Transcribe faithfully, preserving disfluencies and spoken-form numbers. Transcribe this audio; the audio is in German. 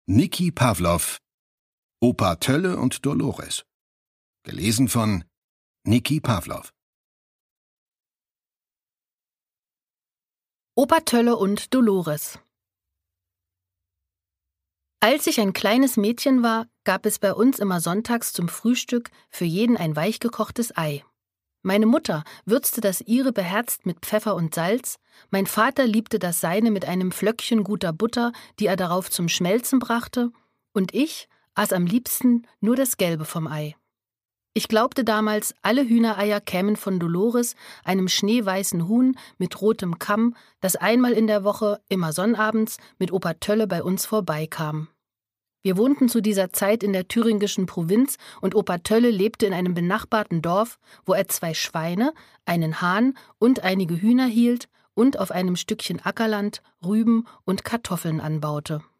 Niki Pawlow, Opa Tölle und Dolores. Gelesen von Niki Pawlow. Opa Tölle und Dolores. Als ich ein kleines Mädchen war, gab es bei uns immer sonntags zum Frühstück für jeden ein weichgekochtes Ei. Meine Mutter würzte das ihre beherzt mit Pfeffer und Salz, mein Vater liebte das seine mit einem Flöckchen guter Butter, die er darauf zum Schmelzen brachte, und ich aß am liebsten nur das Gelbe vom Ei. Ich glaubte damals, alle Hühnereier kämen von Dolores, einem schneeweißen Huhn mit rotem Kamm, das einmal in der Woche, immer sonnabends, mit Opa Tölle bei uns vorbeikam. Wir wohnten zu dieser Zeit in der thüringischen Provinz und Opa Tölle lebte in einem benachbarten Dorf, wo er zwei Schweine, einen Hahn und einige Hühner hielt und auf einem Stückchen Ackerland Rüben und Kartoffeln anbaute.